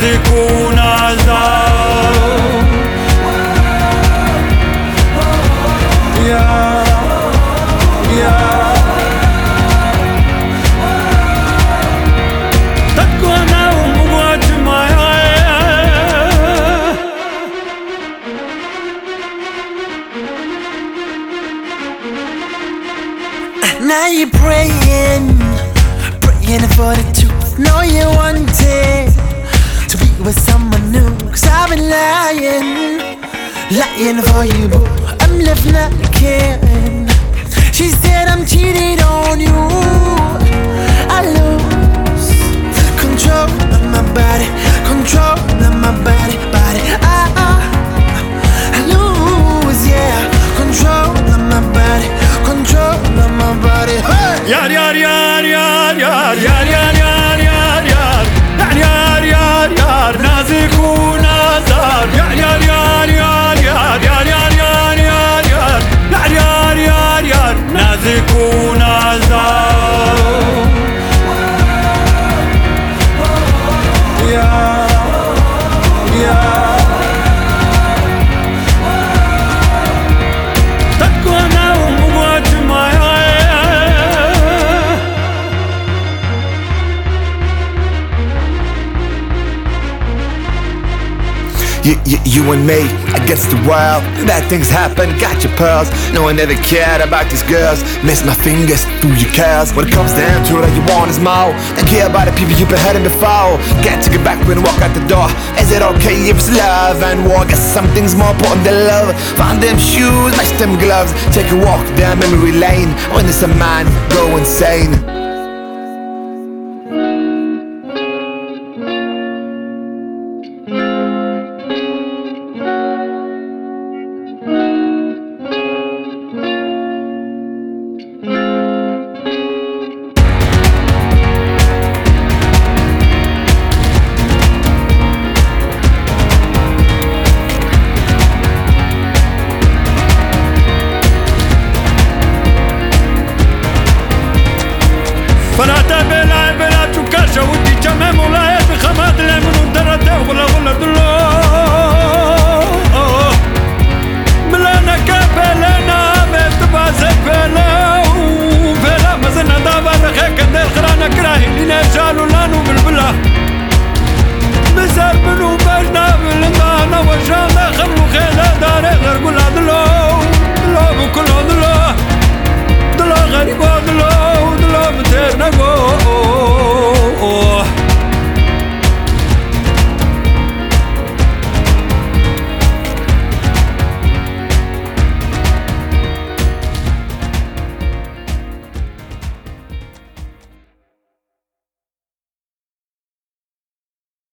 نازك ونازك Now you're praying for the truth. Know you wanted to be with someone new. 'Cause I've been lying for you, but I'm left not caring. She said I'm cheating on you. I lose control of my body, control of my body. I lose, yeah, control of my body, control of my body. Hey! Yar yar yar yar yar yar yar yar yar yar yar yar yar نازك ونازك yar yar yar yar yar yar yar yar yar yar yar yar yar نازك ونازك You and me against the world. Bad things happen, got your pearls. No one ever cared about these girls. Miss my fingers through your curls. When it comes down to it, all you want is more. Don't care about the people you've been hurting before. Can't take it back when you walk out the door. Is it okay if it's love and war? Guess something's more important than love. Find them shoes, match them gloves. Take a walk down memory lane. When there's a man, go insane.